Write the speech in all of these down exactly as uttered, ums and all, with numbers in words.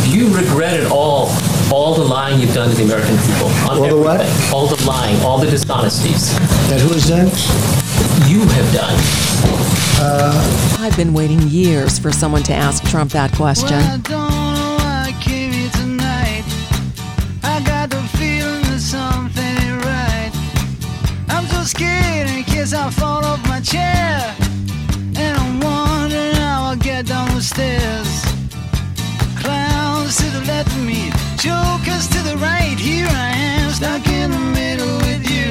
Do you regret at all all the lying you've done to the American people? On all the what? All the lying, all the dishonesties. That who has done? You have done. Uh, I've been waiting years for someone to ask Trump that question. Well, I don't know why I came here tonight. I got the feeling that something ain't right. I'm so scared in case I fall off my chair. And I'm wondering how I'll get down the stairs. Clowns to the left of me, jokers to the right. Here I am, stuck in the middle with you.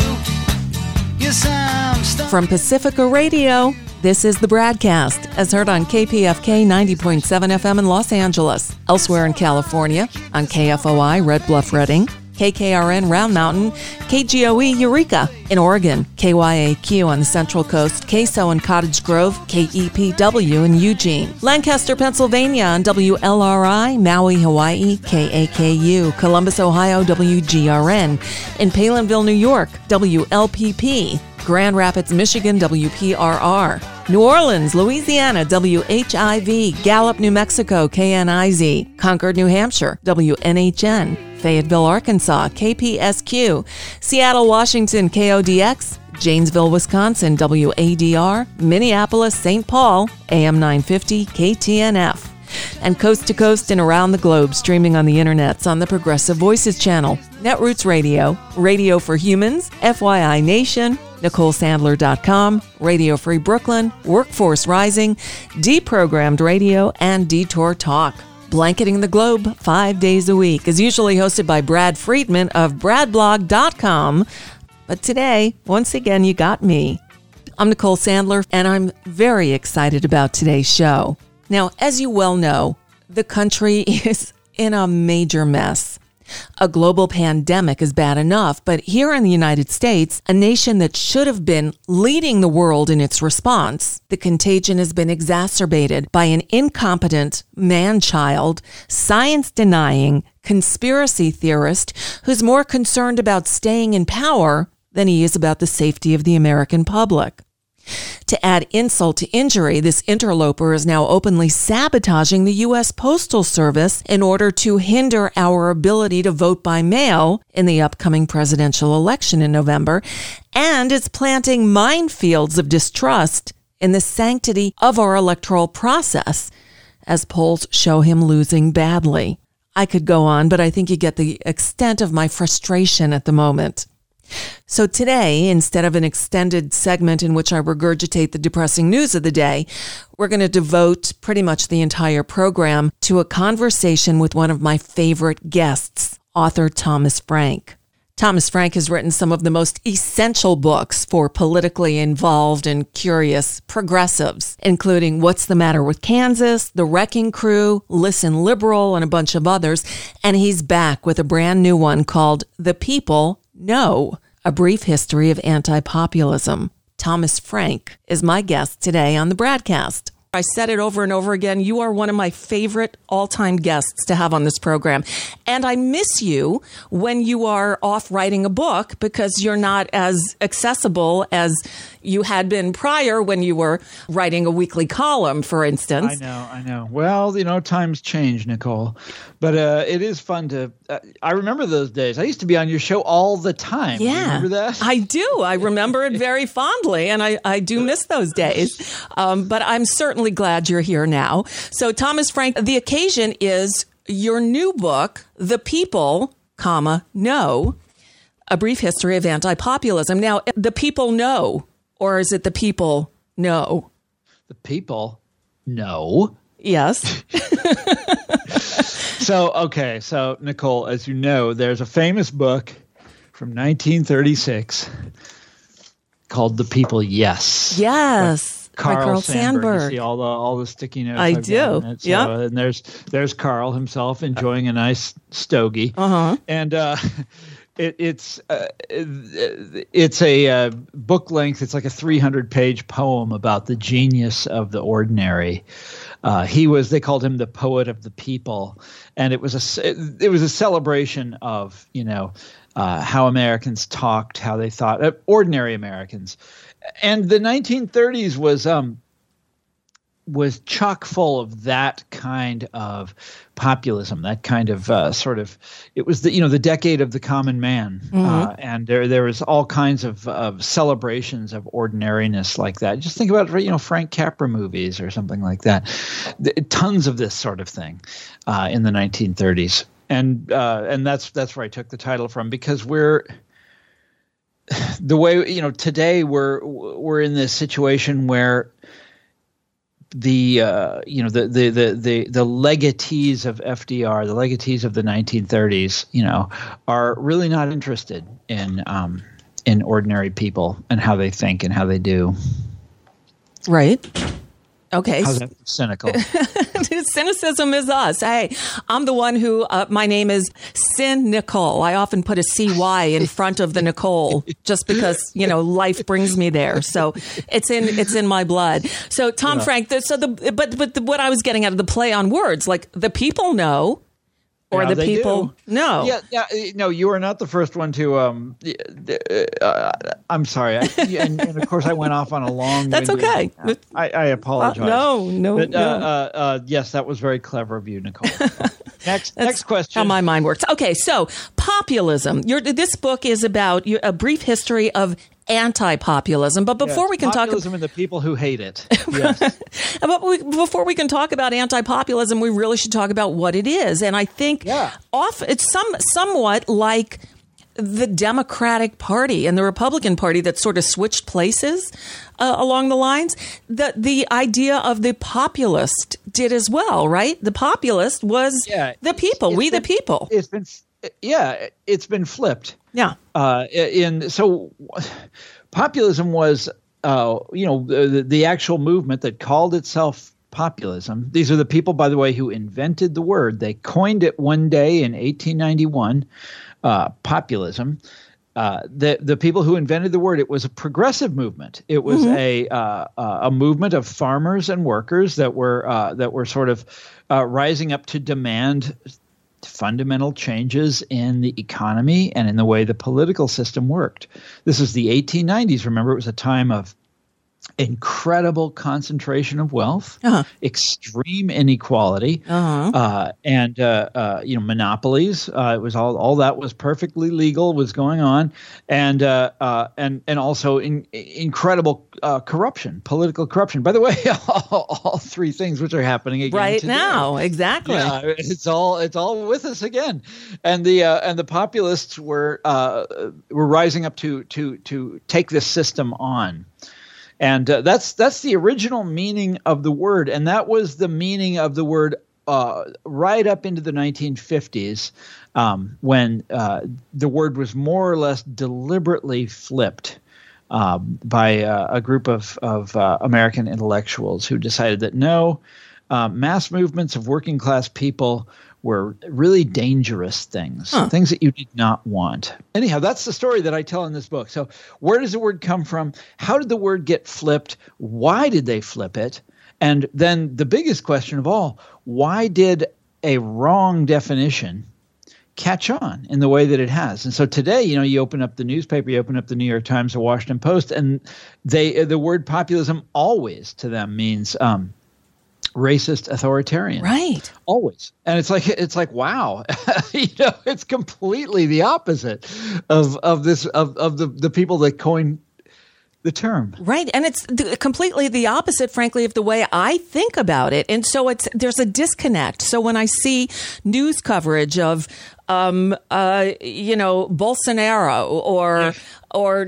Yes, I'm stuck. From Pacifica Radio, this is the Bradcast, as heard on K P F K ninety point seven F M in Los Angeles. Elsewhere in California, on K F O I Red Bluff Redding, K K R N Round Mountain, K G O E Eureka. In Oregon, K Y A Q on the Central Coast, K S O in Cottage Grove, K E P W in Eugene. Lancaster, Pennsylvania on W L R I, Maui, Hawaii, K A K U. Columbus, Ohio, W G R N. In Palinville, New York, W L P P. Grand Rapids, Michigan, W P R R. New Orleans, Louisiana, W H I V. Gallup, New Mexico, K N I Z. Concord, New Hampshire, W N H N. Fayetteville, Arkansas, K P S Q. Seattle, Washington, K O D X. Janesville, Wisconsin, W A D R. Minneapolis, Saint Paul, A M nine fifty, K T N F. And coast to coast and around the globe, streaming on the internets on the Progressive Voices channel, Netroots Radio, Radio for Humans, F Y I Nation, Nicole Sandler dot com, Radio Free Brooklyn, Workforce Rising, Deprogrammed Radio, and Detour Talk. Blanketing the Globe five days a week is usually hosted by Brad Friedman of brad blog dot com. But today, once again, you got me. I'm Nicole Sandler, and I'm very excited about today's show. Now, as you well know, the country is in a major mess. A global pandemic is bad enough, but here in the United States, a nation that should have been leading the world in its response, the contagion has been exacerbated by an incompetent man-child, science-denying conspiracy theorist who's more concerned about staying in power than he is about the safety of the American public. To add insult to injury, this interloper is now openly sabotaging the U S Postal Service in order to hinder our ability to vote by mail in the upcoming presidential election in November, and is planting minefields of distrust in the sanctity of our electoral process, as polls show him losing badly. I could go on, but I think you get the extent of my frustration at the moment. So today, instead of an extended segment in which I regurgitate the depressing news of the day, we're going to devote pretty much the entire program to a conversation with one of my favorite guests, author Thomas Frank. Thomas Frank has written some of the most essential books for politically involved and curious progressives, including What's the Matter with Kansas, The Wrecking Crew, Listen Liberal, and a bunch of others. And he's back with a brand new one called The People Know, A Brief History of Anti-Populism. Thomas Frank is my guest today on the Bradcast. I said it over and over again. You are one of my favorite all-time guests to have on this program. And I miss you when you are off writing a book because you're not as accessible as you had been prior when you were writing a weekly column, for instance. I know, I know. Well, you know, times change, Nicole. But uh, it is fun to uh, – I remember those days. I used to be on your show all the time. Yeah. Do you remember that? I do. I remember it very fondly, and I, I do miss those days. Um, but I'm certainly glad you're here now. So, Thomas Frank, the occasion is your new book, The People, comma, Know, A Brief History of Anti-Populism. Now, the people know, or is it the people know? The people know. Yes. So, okay. So, Nicole, as you know, there's a famous book from nineteen thirty-six called The People, Yes. Yes. Carl, By Carl Sandburg. Sandburg. You see all the all the sticky notes. I I've do. got in it. So, Yep. And there's there's Carl himself enjoying a nice stogie. Uh-huh. And uh, it, it's uh, it's a uh, book length. It's like a three hundred page poem about the genius of the ordinary. Uh, he was. They called him the poet of the people, and it was a it was a celebration of you know uh, how Americans talked, how they thought, uh, ordinary Americans. And the nineteen thirties was um, was chock full of that kind of populism, that kind of uh, sort of, it was the, you know, the decade of the common man. Mm-hmm. Uh, and there, there was all kinds of, of celebrations of ordinariness like that. Just think about, you know, Frank Capra movies or something like that. The, tons of this sort of thing uh, in the nineteen thirties. And, uh, and that's, that's where I took the title from, because we're, the way, you know, today we're, we're in this situation where the uh, you know the, the the the the legatees of F D R, the legatees of the nineteen thirties, you know, are really not interested in um, in ordinary people and how they think and how they do. Right. Okay. How's that cynical? Cynicism is us. Hey, I'm the one who, uh, my name is Cynical. I often put a C Y in front of the Nicole just because, you know, life brings me there. So it's in, it's in my blood. So Tom yeah. Frank, the, so the, but, but the, what I was getting at of the play on words, like the people know, or yeah, the people do. know. Yeah, yeah, no, you are not the first one to. Um, uh, I'm sorry, I, and, and of course I went off on a long. That's okay. I, I apologize. Uh, no, no, but, no. Uh, uh, uh, yes, that was very clever of you, Nicole. Next, next question. How my mind works. Okay, so populism. Your this book is about a brief history of anti-populism. But before yes, we can talk populism and the people who hate it. Yes. But we, before we can talk about anti-populism, we really should talk about what it is. And I think yeah. off it's some somewhat like the Democratic Party and the Republican Party that sort of switched places uh, along the lines. The the idea of the populist did as well, right? The populist was yeah, the people, we been, the people. It's been yeah, it's been flipped. Yeah. Uh, in so populism was uh, you know the, the actual movement that called itself populism. These are the people, by the way, who invented the word. They coined it one day in eighteen ninety-one. Uh, populism. Uh, the the people who invented the word, it was a progressive movement. It was mm-hmm. a uh, uh, a movement of farmers and workers that were uh, that were sort of uh, rising up to demand fundamental changes in the economy and in the way the political system worked. This is the eighteen nineties. Remember, it was a time of incredible concentration of wealth, uh-huh. extreme inequality, uh-huh. uh, and uh, uh, you know monopolies. Uh, it was all all that was perfectly legal was going on, and uh, uh, and and also in, incredible uh, corruption, political corruption. By the way, all, all three things which are happening again right today. now, exactly. Yeah, it's all it's all with us again, and the uh, and the populists were uh, were rising up to to to take this system on. And uh, that's that's the original meaning of the word, and that was the meaning of the word uh, right up into the nineteen fifties, um, when uh, the word was more or less deliberately flipped um, by uh, a group of of uh, American intellectuals who decided that no, uh, mass movements of working class people were really dangerous things, huh. things that you did not want. Anyhow, that's the story that I tell in this book. So where does the word come from? How did the word get flipped? Why did they flip it? And then the biggest question of all, why did a wrong definition catch on in the way that it has? And so today, you know, you open up the newspaper, you open up the New York Times, the Washington Post, and they the word populism always to them means um, racist authoritarian, right? Always. And it's like it's like wow, you know, it's completely the opposite of of this of of the the people that coined the term, right? And it's th- completely the opposite, frankly, of the way I think about it. And so it's there's a disconnect. So when I see news coverage of um uh you know Bolsonaro or yeah. or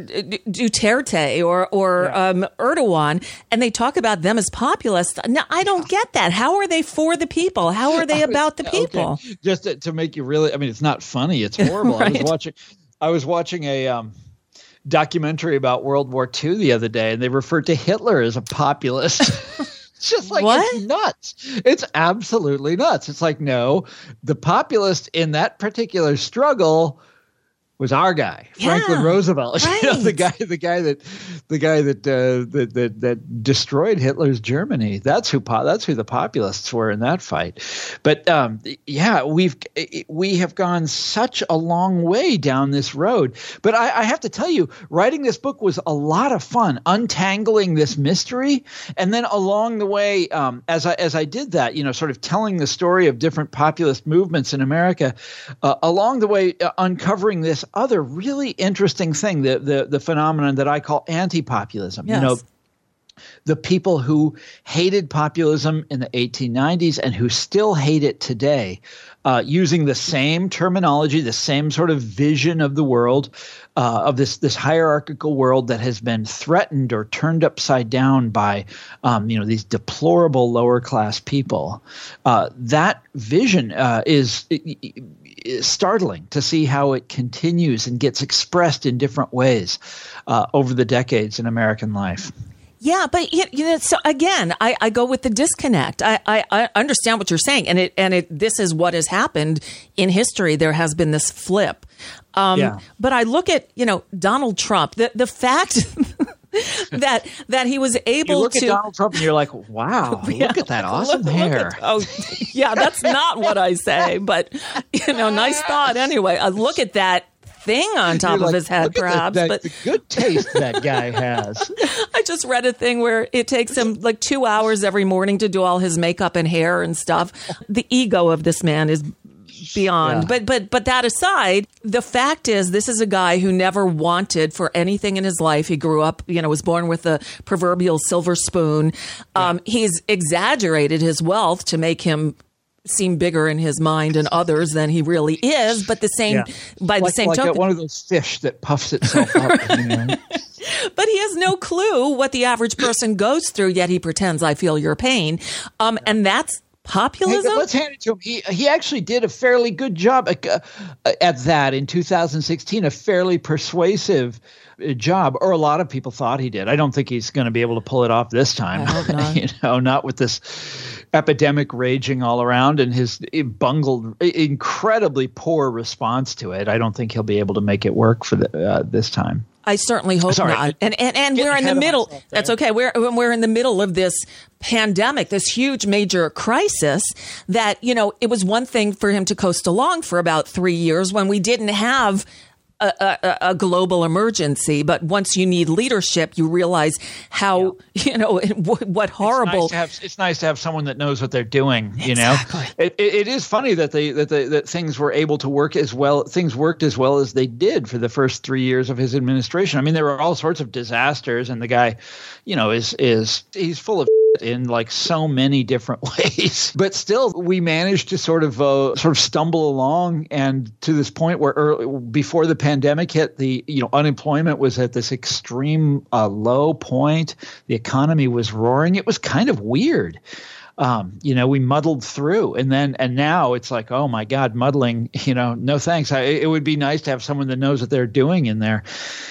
Duterte or or yeah. um Erdogan, and they talk about them as populists, no, I don't get that. How are they for the people? How are they about the people? Okay. Just to, to make you really, I mean, it's not funny, it's horrible. right. I was watching I was watching a um documentary about World War Two the other day, and they referred to Hitler as a populist. It's just like, what? It's nuts. It's absolutely nuts. It's like, no, the populist in that particular struggle was our guy, yeah, Franklin Roosevelt. Right. You know, the guy, the guy that the guy that, uh, that that that destroyed Hitler's Germany. That's who po- that's who the populists were in that fight. But um, yeah, we've we have gone such a long way down this road. But I, I have to tell you, writing this book was a lot of fun, untangling this mystery, and then along the way, um, as I as I did that, you know, sort of telling the story of different populist movements in America, uh, along the way, uh, uncovering this other really interesting thing, the the the phenomenon that I call anti-populism. Yes. You know, the people who hated populism in the eighteen nineties and who still hate it today, uh, using the same terminology, the same sort of vision of the world, uh, of this this hierarchical world that has been threatened or turned upside down by, um, you know, these deplorable lower class people. Uh, that vision uh, is, is startling to see how it continues and gets expressed in different ways uh, over the decades in American life. Yeah, but you know, so again, I, I go with the disconnect. I, I, I understand what you're saying, and it and it this is what has happened in history. There has been this flip. Um, yeah. But I look at you know Donald Trump. The the fact that that he was able you look to at Donald Trump and you're like, wow, yeah, look at that awesome look, hair. Look at, oh, yeah, that's not what I say, but you know, nice thought anyway. I look at that thing on top You're of like, his head, look at perhaps. the, the, but the good taste that guy has. I just read a thing where it takes him like two hours every morning to do all his makeup and hair and stuff. The ego of this man is beyond. Yeah. But but but that aside, the fact is this is a guy who never wanted for anything in his life. He grew up, you know, was born with a proverbial silver spoon. Um, he's exaggerated his wealth to make him seem bigger in his mind and others than he really is. But the same Yeah. by like, the same like token, one of those fish that puffs itself up. You know? but he has no clue what the average person goes through, yet he pretends I feel your pain. Um, and that's populism. Hey, let's hand it to him. He he actually did a fairly good job at, uh, at that in two thousand sixteen, a fairly persuasive job, or a lot of people thought he did. I don't think he's going to be able to pull it off this time. I hope not. you know, not with this epidemic raging all around and his bungled, incredibly poor response to it. I don't think he'll be able to make it work for the, uh, this time. I certainly hope Sorry. not. And and, and we're in the ahead of middle. myself there. That's okay. We're we're in the middle of this pandemic, this huge major crisis that, you know, it was one thing for him to coast along for about three years when we didn't have A, a, a global emergency, but once you need leadership, you realize how yeah. you know what, what horrible. It's nice, to have, it's nice to have someone that knows what they're doing. You Exactly. know, it, it, it is funny that they that they, that things were able to work as well. Things worked as well as they did for the first three years of his administration. I mean, there were all sorts of disasters, and the guy, you know, is is he's full of in like so many different ways, but still we managed to sort of uh, sort of stumble along, and to this point where early, before the pandemic hit, the you know unemployment was at this extreme uh, low point. The economy was roaring. It was kind of weird. Um, you know, we muddled through, and then and now it's like, oh my God, muddling. You know, no thanks. I, it would be nice to have someone that knows what they're doing in there.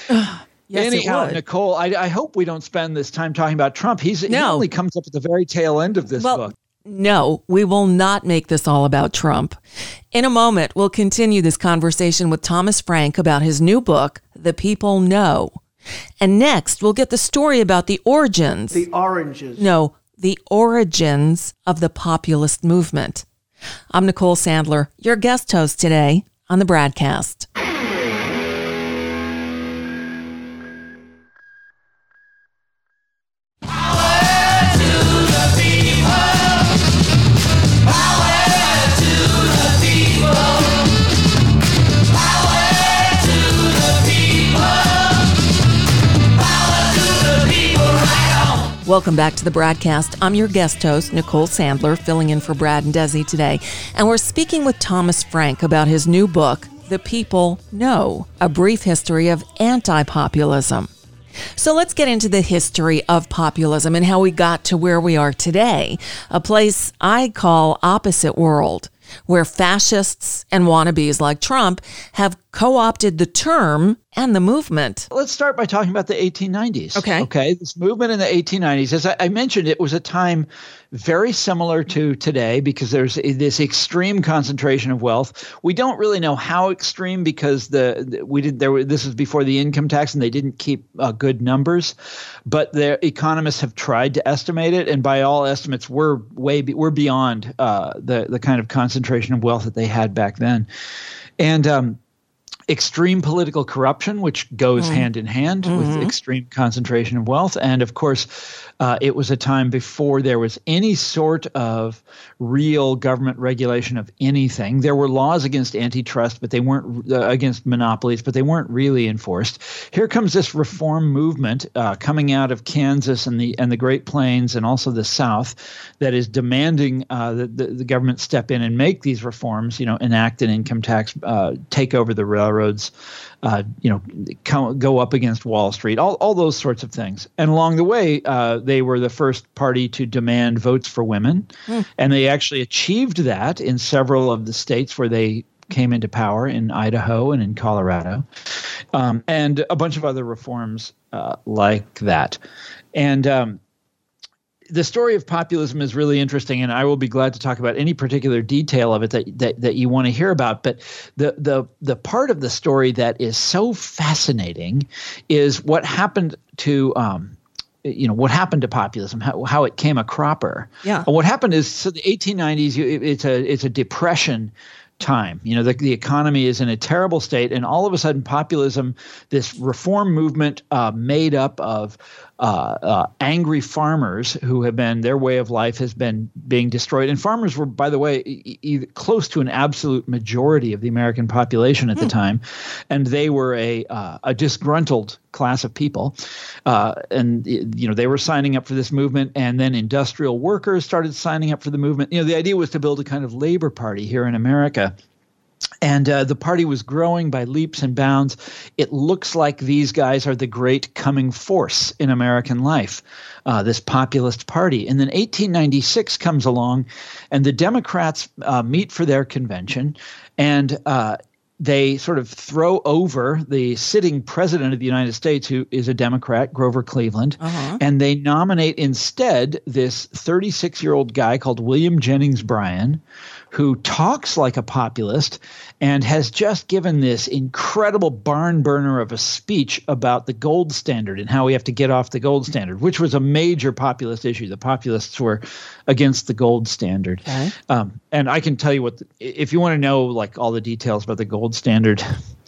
Yes, Anyhow, it would. Nicole, I, I hope we don't spend this time talking about Trump. He's No. He only comes up at the very tail end of this Well, book. no, we will not make this all about Trump. In a moment, we'll continue this conversation with Thomas Frank about his new book, The People Know. And next, we'll get the story about the origins. The oranges. No, the origins of the populist movement. I'm Nicole Sandler, your guest host today on the Bradcast. Welcome back to the Bradcast. I'm your guest host, Nicole Sandler, filling in for Brad and Desi today. And we're speaking with Thomas Frank about his new book, The People Know, A Brief History of Anti-Populism. So let's get into the history of populism and how we got to where we are today, a place I call opposite world, where fascists and wannabes like Trump have co-opted the term and the movement. Let's start by talking about the eighteen nineties. Okay. Okay. This movement in the eighteen nineties, as I, I mentioned, it was a time very similar to today because there's this extreme concentration of wealth. We don't really know how extreme because the, the we did there. Were, this was before the income tax, and they didn't keep uh, good numbers. But the economists have tried to estimate it, and by all estimates, we're way be, we're beyond uh, the the kind of concentration of wealth that they had back then, and. Um, Extreme political corruption, which goes mm. hand in hand mm-hmm. with extreme concentration of wealth. And of course, uh, it was a time before there was any sort of real government regulation of anything. There were laws against antitrust, but they weren't uh, against monopolies, but they weren't really enforced. Here comes this reform movement uh, coming out of Kansas and the and the Great Plains and also the South that is demanding uh, that the, the government step in and make these reforms, you know, enact an income tax, uh, take over the railroad. Roads, uh, you know, come, go up against Wall Street, all, all those sorts of things. And along the way, uh, they were the first party to demand votes for women. Mm. And they actually achieved that in several of the states where they came into power, in Idaho and in Colorado, um, and a bunch of other reforms uh, like that. And um, the story of populism is really interesting, and I will be glad to talk about any particular detail of it that that, that you want to hear about. But the the the part of the story that is so fascinating is what happened to um, you know what happened to populism, how, how it came a cropper. Yeah. And what happened is, so the eighteen nineties, it's a it's a depression time. You know, the, the economy is in a terrible state, and all of a sudden populism, this reform movement uh, made up of uh, uh, angry farmers who have been, their way of life has been being destroyed. And farmers were, by the way, e- e- close to an absolute majority of the American population at mm. the time. And they were a, uh, a disgruntled class of people. Uh, and, you know, they were signing up for this movement, and then industrial workers started signing up for the movement. You know, the idea was to build a kind of labor party here in America. And uh, the party was growing by leaps and bounds. It looks like these guys are the great coming force in American life, uh, this populist party. And then eighteen ninety-six comes along, and the Democrats uh, meet for their convention, and uh, they sort of throw over the sitting president of the United States, who is a Democrat, Grover Cleveland, uh-huh. and they nominate instead this thirty-six-year-old guy called William Jennings Bryan, who talks like a populist and has just given this incredible barn burner of a speech about the gold standard and how we have to get off the gold standard, which was a major populist issue. The populists were against the gold standard. Okay. Um, and I can tell you what, the, if you want to know like all the details about the gold standard,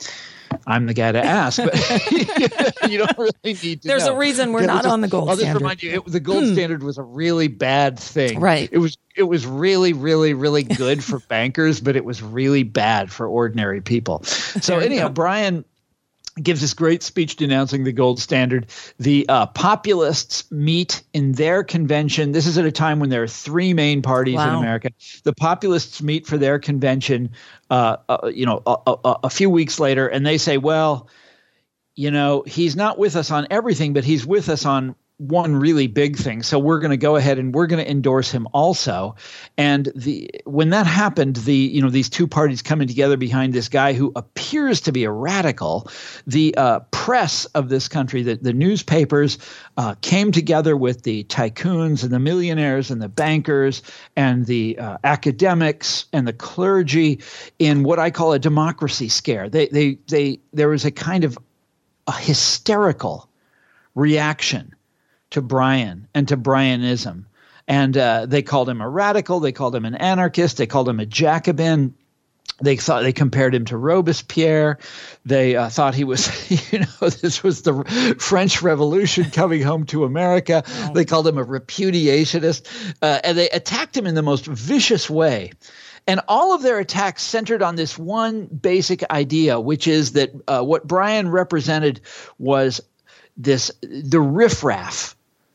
I'm the guy to ask, but you don't really need to There's know. a reason we're yeah, not just, on the gold I'll standard. I'll just remind you, it, the gold hmm. standard was a really bad thing. Right. It was it was really, really, really good for bankers, but it was really bad for ordinary people. So anyhow, Bryan gives this great speech denouncing the gold standard. The uh, populists meet in their convention. This is at a time when there are three main parties wow. in America. The populists meet for their convention, uh, uh, you know, a, a, a few weeks later, and they say, well, you know, he's not with us on everything, but he's with us on one really big thing. So we're going to go ahead and we're going to endorse him also. And the when that happened, the you know these two parties coming together behind this guy who appears to be a radical, the uh, press of this country, the, the newspapers uh, came together with the tycoons and the millionaires and the bankers and the uh, academics and the clergy in what I call a democracy scare. They they they there was a kind of a hysterical reaction to Bryan and to Bryanism. And uh, they called him a radical. They called him an anarchist. They called him a Jacobin. They thought they compared him to Robespierre. They uh, thought he was, you know, this was the French Revolution coming home to America. Wow. They called him a repudiationist. Uh, and they attacked him in the most vicious way. And all of their attacks centered on this one basic idea, which is that uh, what Bryan represented was this the riffraff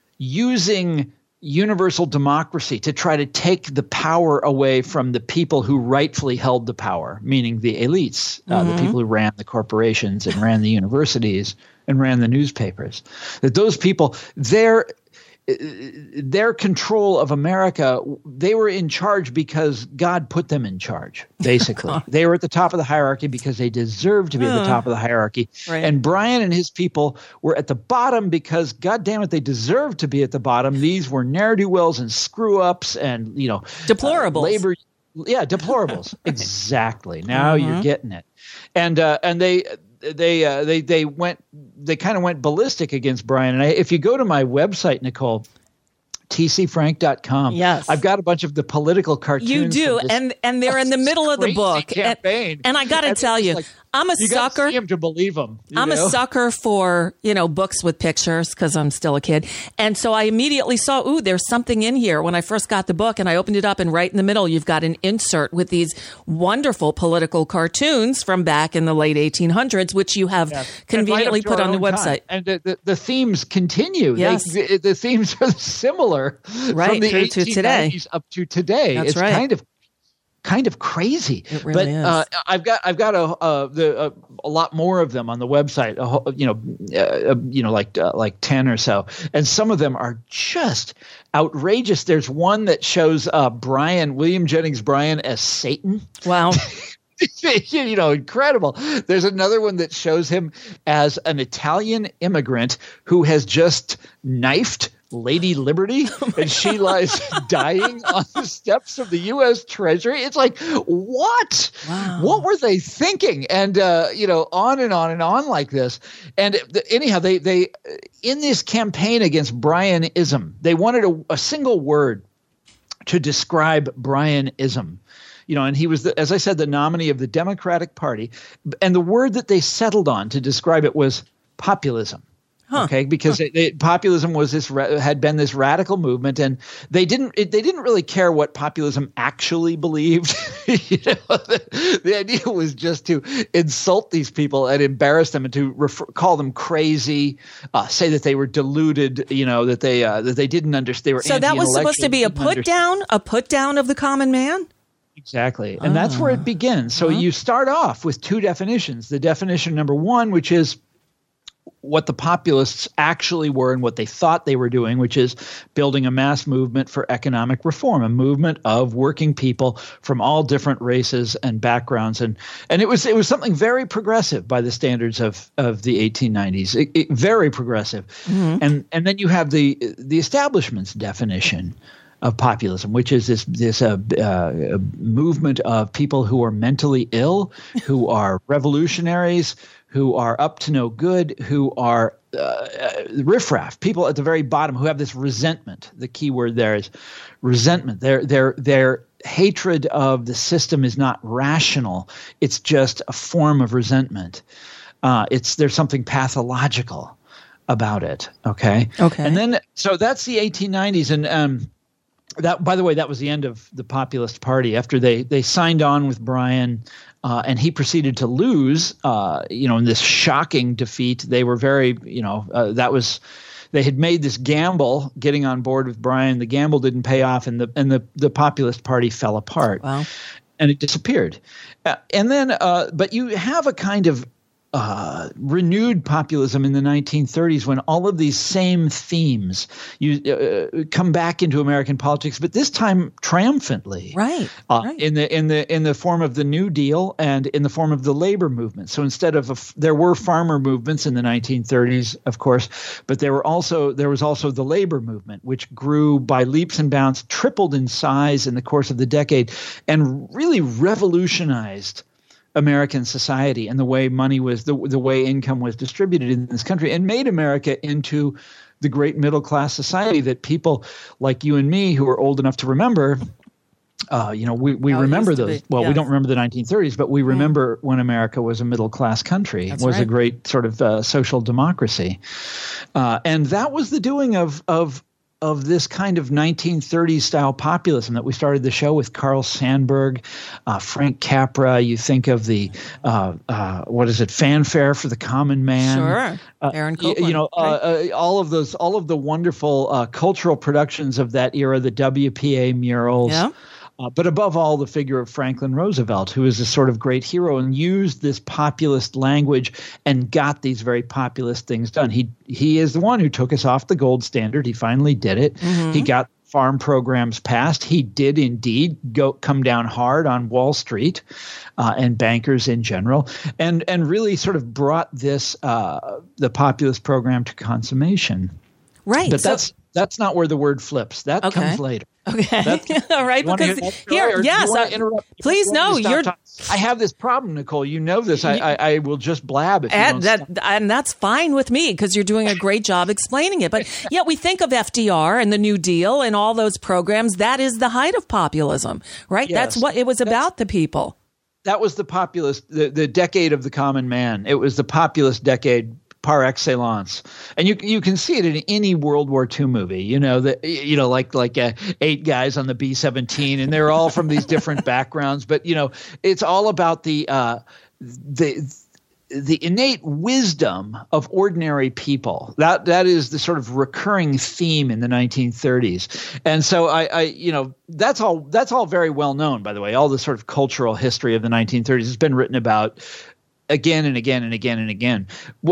using universal democracy to try to take the power away from the people who rightfully held the power, meaning the elites, uh, mm-hmm. the people who ran the corporations and ran the universities and ran the newspapers. That those people, their their control of America, they were in charge because God put them in charge, basically. They were at the top of the hierarchy because they deserved to be at the top of the hierarchy. Right. And Bryan and his people were at the bottom because, God damn it, they deserved to be at the bottom. These were ne'er-do-wells and screw-ups and, you know. Deplorables. Uh, labor. Yeah, deplorables. Exactly. Now Mm-hmm. you're getting it. And uh, and they they uh, they they went they kind of went ballistic against Bryan. And I, if you go to my website, Nicole, t c frank dot com. Yes. I've got a bunch of the political cartoons. You do, from this and and they're in the middle of the crazy book. campaign. And, and I got to And tell it's you, like, I'm a you gotta sucker. see him to believe him. you I'm know? a sucker for, you know, books with pictures because I'm still a kid. And so I immediately saw, ooh, there's something in here when I first got the book, and I opened it up, and right in the middle, you've got an insert with these wonderful political cartoons from back in the late eighteen hundreds, which you have Yeah. conveniently And right up put to our on the own website. time. And the, the, the themes continue. Yes. They, the, the themes are similar Right, from the through to eighteen nineties up to today. That's it's right. kind of kind of crazy. It really but is. Uh, I've got I've got a uh, the uh, a lot more of them on the website. A whole, you know, uh, you know, like uh, like ten or so, and some of them are just outrageous. There's one that shows uh, Bryan William Jennings Bryan as Satan. Wow. You know, incredible. There's another one that shows him as an Italian immigrant who has just knifed Lady Liberty, and she lies dying on the steps of the U S Treasury. It's like, what? Wow. What were they thinking? And uh, you know, on and on and on like this. And the, anyhow, they they in this campaign against Bryanism, they wanted a, a single word to describe Bryanism. You know, and he was, the, as I said, the nominee of the Democratic Party. And the word that they settled on to describe it was populism. Huh. Okay, because huh. it, it, populism was this had been this radical movement, and they didn't it, they didn't really care what populism actually believed. You know, the, the idea was just to insult these people and embarrass them, and to refer, call them crazy, uh, say that they were deluded. You know, that they uh, that they didn't understand. They were So that was supposed to be a put down, a put down of the common man? Exactly. And that's where it begins. So Uh-huh. you start off with two definitions. The definition number one, which is what the populists actually were and what they thought they were doing, which is building a mass movement for economic reform, a movement of working people from all different races and backgrounds. And and it was it was something very progressive by the standards of, of the eighteen nineties, it, it, very progressive. Mm-hmm. And and then you have the the establishment's definition of populism, which is this this uh, uh, movement of people who are mentally ill, who are revolutionaries, who are up to no good, who are uh, riffraff, people at the very bottom who have this resentment. The key word there is resentment. Their their their hatred of the system is not rational. It's just a form of resentment. Uh, it's there's something pathological about it. Okay. Okay. And then so that's the eighteen nineties, and um, that, by the way, that was the end of the Populist Party after they they signed on with Bryan. Uh, and he proceeded to lose, uh, you know, in this shocking defeat. They were very, you know, uh, that was, they had made this gamble getting on board with Bryan. The gamble didn't pay off, and the and the, the Populist Party fell apart. Wow. And it disappeared. Uh, and then, uh, but you have a kind of uh, renewed populism in the nineteen thirties when all of these same themes you uh, come back into American politics, but this time triumphantly, right? Uh, right. In the in the in the form of the New Deal and in the form of the labor movement. So instead of a, there were farmer movements in the nineteen thirties, of course, but there were also there was also the labor movement, which grew by leaps and bounds, tripled in size in the course of the decade, and really revolutionized American society and the way money was, the the way income was distributed in this country, and made America into the great middle class society that people like you and me, who are old enough to remember, uh, you know, we, we How it remember used to those. be, Well, yes. we don't remember the nineteen thirties, but we remember when America was a middle class country, That's was a right. great sort of uh, social democracy, uh, and that was the doing of of. of this kind of nineteen thirties style populism that we started the show with. Carl Sandburg, uh, Frank Capra. You think of the uh, uh, what is it? Fanfare for the Common Man. Sure. Uh, Aaron y- Copland. You know, uh, uh, all of those, all of the wonderful uh, cultural productions of that era, the W P A murals. Yeah. Uh, but above all, the figure of Franklin Roosevelt, who is a sort of great hero and used this populist language and got these very populist things done. He he is the one who took us off the gold standard. He finally did it. Mm-hmm. He got farm programs passed. He did indeed go come down hard on Wall Street uh, and bankers in general, and and really sort of brought this uh, the populist program to consummation. Right, but so- that's that's not where the word flips. That okay. comes later. Okay. All right. Because here, yes. I, please, no. You're. Talking? I have this problem, Nicole. You know this. I, I, I will just blab if you and don't that, and that's fine with me because you're doing a great job explaining it. But yeah, we think of F D R and the New Deal and all those programs. That is the height of populism, right? Yes. That's what it was about. The people. That was the populist, the, the decade of the common man. It was the populist decade par excellence, and you you can see it in any World War Two movie. You know that you know like like uh, eight guys on the B seventeen, and they're all from these different backgrounds. But you know, it's all about the uh, the the innate wisdom of ordinary people. That that is the sort of recurring theme in the nineteen thirties. And so I, I you know that's all that's all very well known. By the way, all the sort of cultural history of the nineteen thirties has been written about again and again and again and again.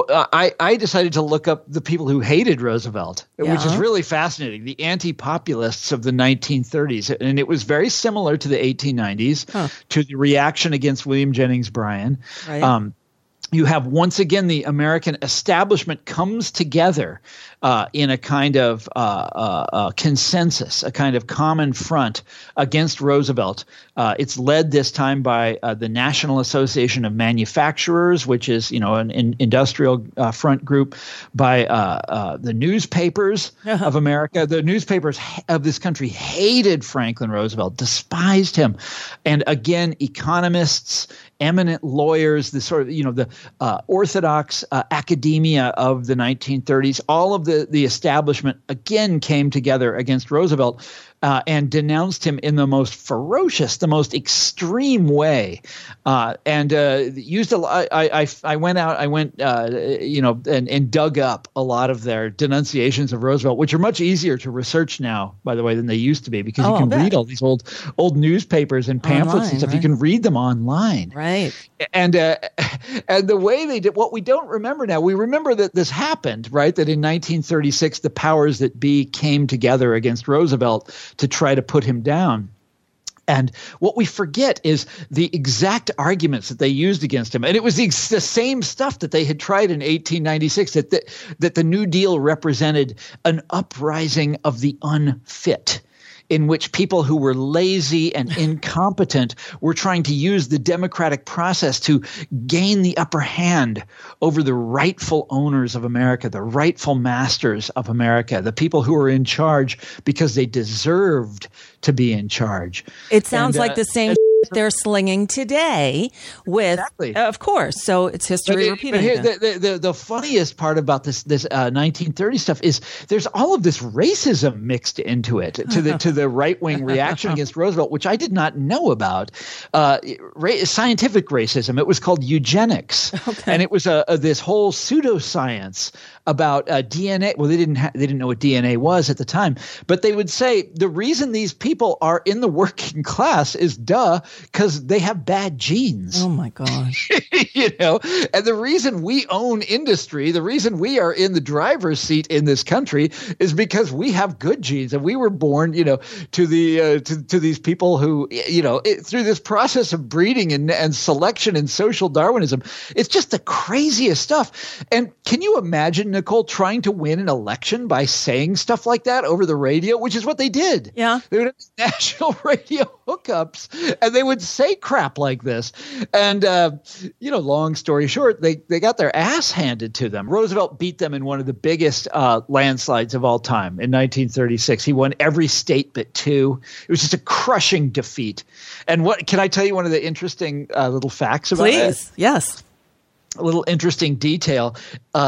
I, I decided to look up the people who hated Roosevelt, yeah. which is really fascinating, the anti-populists of the nineteen thirties. And it was very similar to the eighteen nineties, huh. to the reaction against William Jennings Bryan. Right. Um, you have once again the American establishment comes together uh, in a kind of uh, uh, uh, consensus, a kind of common front against Roosevelt. Uh, it's led this time by uh, the National Association of Manufacturers, which is you know an, an industrial uh, front group, by uh, uh, the newspapers uh-huh. of America. The newspapers of this country hated Franklin Roosevelt, despised him, and again, economists, eminent lawyers, the sort of you know the uh, orthodox uh, academia of the nineteen thirties, all of the the establishment again came together against Roosevelt uh, and denounced him in the most ferocious, the most extreme way, uh, and uh, used a lot. I, I I went out, I went uh, you know and, and dug up a lot of their denunciations of Roosevelt, which are much easier to research now, by the way, than they used to be, because oh, you can read all these old old newspapers and pamphlets online, and stuff. Right. You can read them online, right? And uh, and the way they did, what we don't remember now, we remember that this happened, right? That in nineteen thirty-six, the powers that be came together against Roosevelt to try to put him down. And what we forget is the exact arguments that they used against him. And it was the, the same stuff that they had tried in eighteen ninety-six, that the, that the New Deal represented an uprising of the unfit, in which people who were lazy and incompetent were trying to use the democratic process to gain the upper hand over the rightful owners of America, the rightful masters of America, the people who were in charge because they deserved to be in charge. It sounds and, like uh, the same they're slinging today with, exactly. uh, of course. So it's history but it, repeating. But here, the, the, the funniest part about this this uh, nineteen thirty stuff is there's all of this racism mixed into it, to the to the right wing reaction against Roosevelt, which I did not know about. Uh, ra- scientific racism. It was called eugenics, okay. and it was a, a this whole pseudoscience about uh, D N A. Well, they didn't ha- they didn't know what D N A was at the time, but they would say the reason these people are in the working class is duh. Because they have bad genes. Oh, my gosh. You know, and the reason we own industry, the reason we are in the driver's seat in this country is because we have good genes. And we were born, you know, to the uh, to, to these people who, you know, it, through this process of breeding and, and selection and social Darwinism, it's just the craziest stuff. And can you imagine, Nicole, trying to win an election by saying stuff like that over the radio, which is what they did? Yeah. They would have national radio hookups, and they would say crap like this. And, uh, you know, long story short, they, they got their ass handed to them. Roosevelt beat them in one of the biggest uh, landslides of all time in nineteen thirty-six. He won every state but two. It was just a crushing defeat. And what can I tell you one of the interesting uh, little facts about it? Please, yes. A little interesting detail. Uh,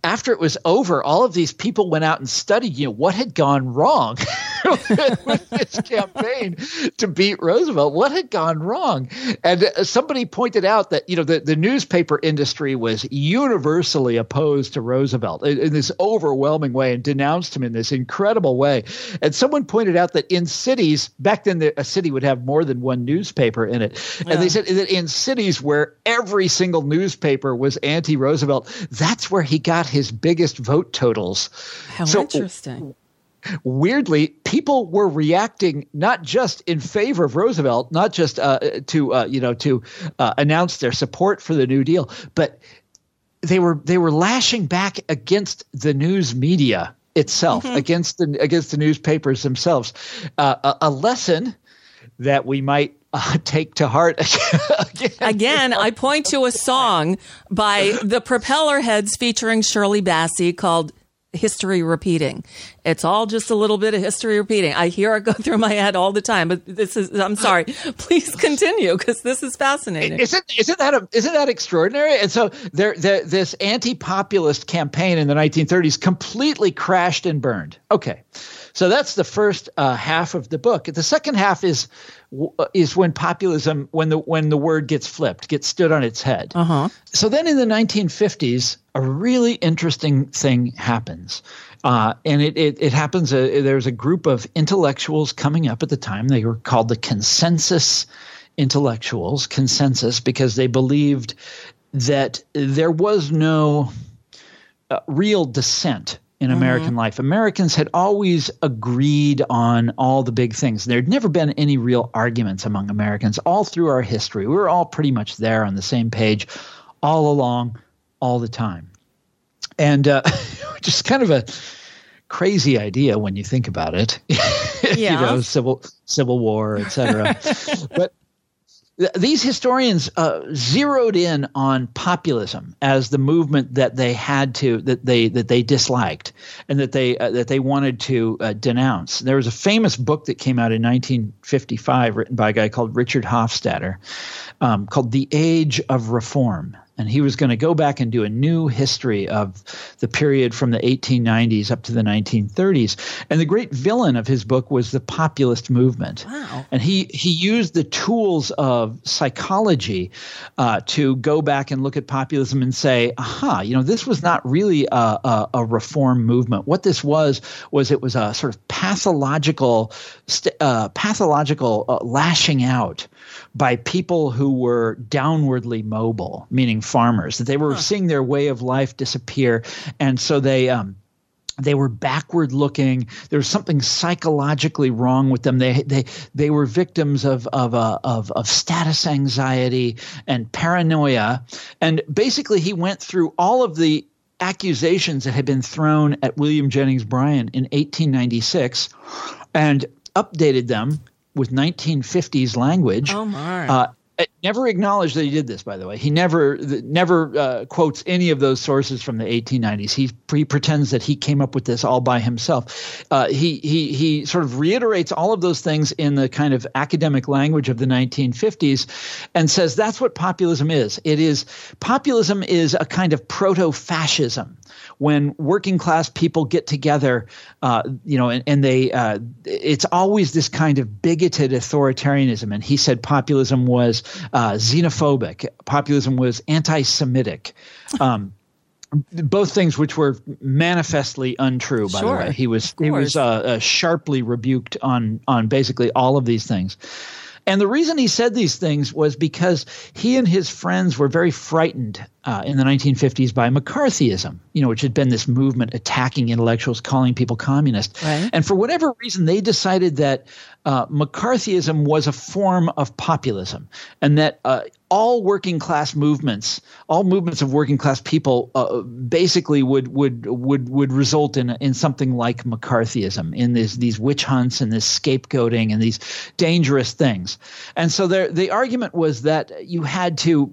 after it was over, all of these people went out and studied, you know, what had gone wrong with this campaign to beat Roosevelt. What had gone wrong? And uh, somebody pointed out that, you know, the, the newspaper industry was universally opposed to Roosevelt in, in this overwhelming way and denounced him in this incredible way. And someone pointed out that in cities, back then the, a city would have more than one newspaper in it. And Yeah. they said that in cities where every single newspaper was anti-Roosevelt, that's where he got his biggest vote totals. How So, interesting. weirdly, people were reacting not just in favor of Roosevelt, not just uh, to uh, you know to uh, announce their support for the New Deal, but they were they were lashing back against the news media itself, Mm-hmm. against the against the newspapers themselves. Uh, a, a lesson that we might uh, take to heart again. Again, I point to a song by the Propeller Heads featuring Shirley Bassey called History Repeating. It's all just a little bit of history repeating. I hear it go through my head all the time, but this is, I'm sorry. Please continue because this is fascinating. Isn't isn't that a, isn't that extraordinary? And so there, there this anti-populist campaign in the nineteen thirties completely crashed and burned. Okay, so that's the first uh, half of the book. The second half is is when populism, when the when the word gets flipped, gets stood on its head. Uh-huh. So then in the nineteen fifties, a really interesting thing happens. Uh, and it, it, it happens, uh, there's a group of intellectuals coming up at the time. They were called the consensus intellectuals, consensus, because they believed that there was no uh, real dissent in American mm-hmm. life. Americans had always agreed on all the big things. There had never been any real arguments among Americans all through our history. We were all pretty much there on the same page all along, all the time. And uh, just kind of a crazy idea when you think about it. Yeah. You know, civil civil war, et cetera. But th- these historians uh, zeroed in on populism as the movement that they had to that they that they disliked and that they uh, that they wanted to uh, denounce. There was a famous book that came out in nineteen fifty-five written by a guy called Richard Hofstadter um, called The Age of Reform. And he was going to go back and do a new history of the period from the eighteen nineties up to the nineteen thirties. And the great villain of his book was the populist movement. Wow. And he, he used the tools of psychology uh, to go back and look at populism and say, aha, you know, this was not really a, a, a reform movement. What this was, was it was a sort of pathological, st- uh, pathological uh, lashing out by people who were downwardly mobile, meaning farmers, that they were huh. seeing their way of life disappear. And so they um, they were backward looking. There was something psychologically wrong with them. They they they were victims of of uh, of, of status anxiety and paranoia. And basically he went through all of the accusations that had been thrown at William Jennings Bryan in eighteen ninety-six and updated them with nineteen fifties language. Oh my! Uh, never acknowledged that he did this, by the way. He never never uh, quotes any of those sources from the eighteen nineties. He, he pretends that he came up with this all by himself. Uh, he he he sort of reiterates all of those things in the kind of academic language of the nineteen fifties, and says that's what populism is. It is populism is a kind of proto-fascism. When working class people get together, uh, you know, and, and they, uh, it's always this kind of bigoted authoritarianism. And he said populism was uh, xenophobic. Populism was anti-Semitic. Um, both things which were manifestly untrue, by Sure. the way. He was he was uh, uh, sharply rebuked on on basically all of these things. And the reason he said these things was because he and his friends were very frightened uh, in the nineteen fifties by McCarthyism, you know, which had been this movement attacking intellectuals, calling people communist. Right. And for whatever reason, they decided that uh, McCarthyism was a form of populism, and that uh, all working class movements, all movements of working class people, uh, basically would would would would result in in something like McCarthyism, in these these witch hunts and this scapegoating and these dangerous things. And so there, the argument was that you had to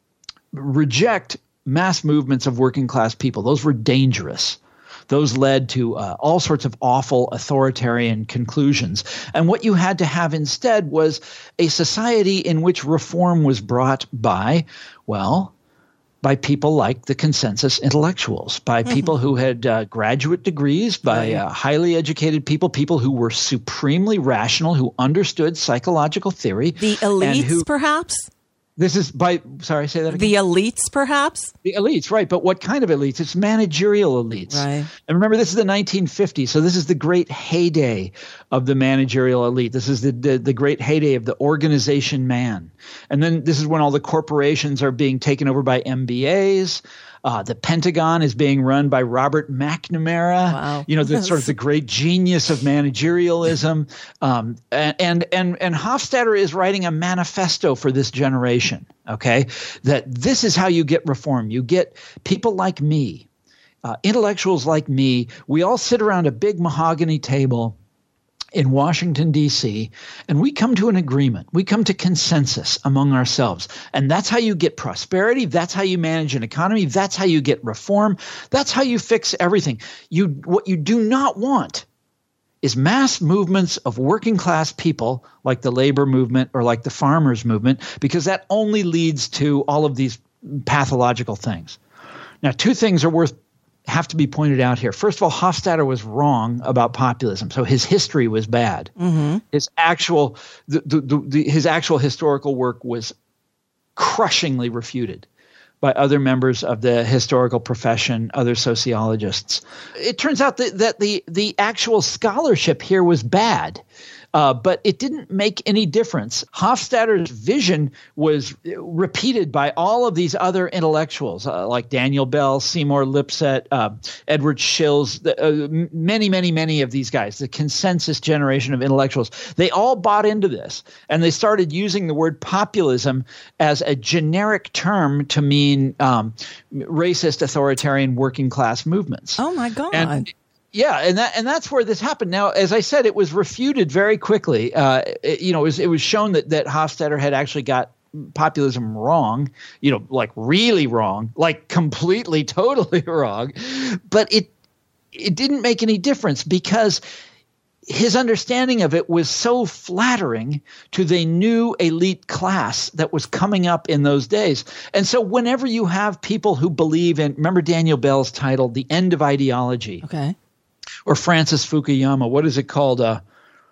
reject mass movements of working class people. Those were dangerous. Those led to uh, all sorts of awful authoritarian conclusions. And what you had to have instead was a society in which reform was brought by, well, by people like the consensus intellectuals, by mm-hmm. people who had uh, graduate degrees, by uh, highly educated people, people who were supremely rational, who understood psychological theory. The elites, who, perhaps? This is by – sorry, say that again. The elites, perhaps? The elites, right. But what kind of elites? It's managerial elites. Right. And remember, this is the nineteen fifties, so this is the great heyday of the managerial elite. This is the, the, the great heyday of the organization man. And then this is when all the corporations are being taken over by M B As. Uh, the Pentagon is being run by Robert McNamara, wow. you know, the sort of the great genius of managerialism. Um, and, and, and, and Hofstadter is writing a manifesto for this generation, okay, that this is how you get reform. You get people like me, uh, intellectuals like me. We all sit around a big mahogany table in Washington, D C, and we come to an agreement. We come to consensus among ourselves. And that's how you get prosperity. That's how you manage an economy. That's how you get reform. That's how you fix everything. You, what you do not want is mass movements of working class people like the labor movement or like the farmers movement, because that only leads to all of these pathological things. Now, two things are worth have to be pointed out here. First of all, Hofstadter was wrong about populism, so his history was bad. Mm-hmm. His actual the, the, the, the, his actual historical work was crushingly refuted by other members of the historical profession, other sociologists. It turns out that, that the the actual scholarship here was bad. Uh, but it didn't make any difference. Hofstadter's vision was repeated by all of these other intellectuals uh, like Daniel Bell, Seymour Lipset, uh, Edward Shills, the, uh, many, many, many of these guys, the consensus generation of intellectuals. They all bought into this, and they started using the word populism as a generic term to mean um, racist, authoritarian, working class movements. Oh, my God. And, Yeah, and that and that's where this happened. Now, as I said, it was refuted very quickly. Uh, it, you know, it was, it was shown that that Hofstadter had actually got populism wrong. You know, like really wrong, like completely, totally wrong. But it it didn't make any difference because his understanding of it was so flattering to the new elite class that was coming up in those days. And so whenever you have people who believe in – remember Daniel Bell's title, The End of Ideology. Okay. Or Francis Fukuyama, what is it called? Uh,